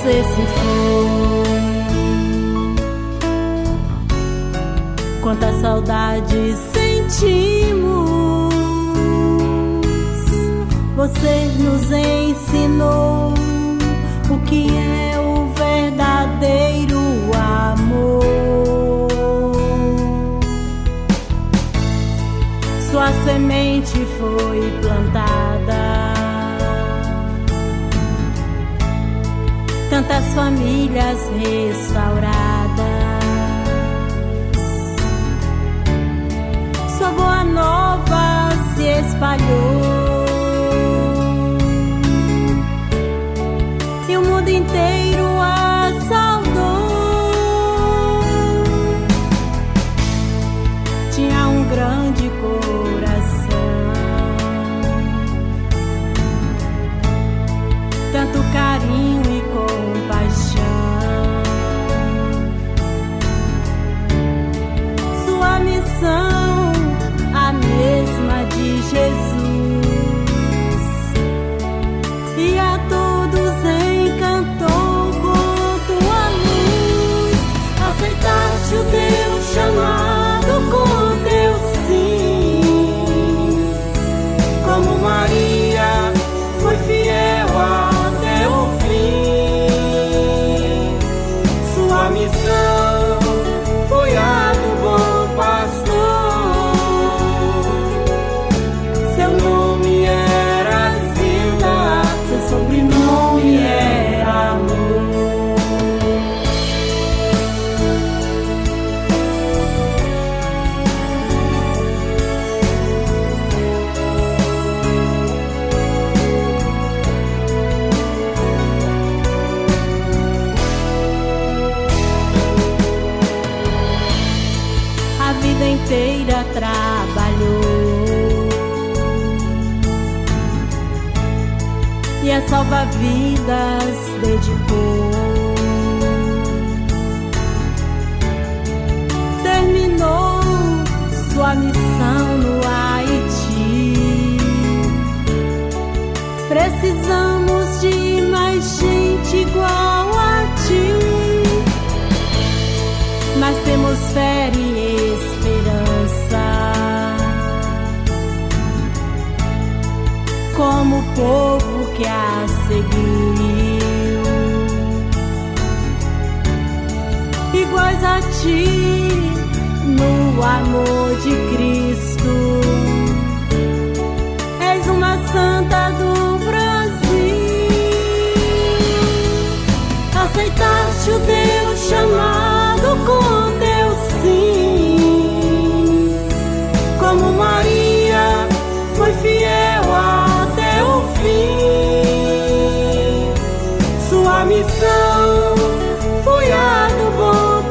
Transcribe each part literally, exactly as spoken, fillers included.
você se foi. Quanta saudade sentimos. Você nos ensinou o que é o verdadeiro amor. Sua semente foi plantada, tantas famílias restauradas. Sua boa nova se espalhou e o mundo inteiro a saudou. Tinha um grande coração, tanto carinho e compaixão. Sua missão, a mesma de Jesus, e a todos encantou com tua luz. Aceitaste o teu chamado com teu sim, como Maria foi fiel até o fim. Sua missão foi a do bom pastor. Seu nome era Zilda, seu sobrenome era amor. A vida inteira trabalhou e a salva-vidas dedicou. Terminou sua missão no Haiti. Precisamos de mais gente igual a ti, mas temos fé e esperança, como o povo que a seguiu, iguais a ti no amor de Cristo. És uma santa do Brasil. Aceitaste o teu chamado com teu sim, como Maria foi fiel até o fim. Sua missão foi a do bom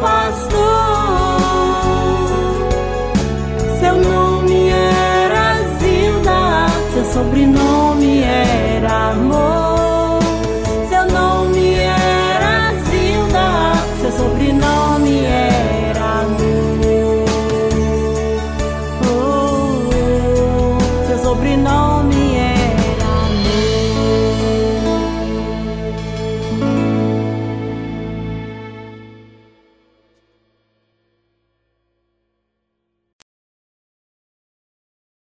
pastor. Seu nome era Zilda, seu sobrenome era amor. Seu nome era Zilda, seu sobrenome era amor. Oh, oh, seu sobrenome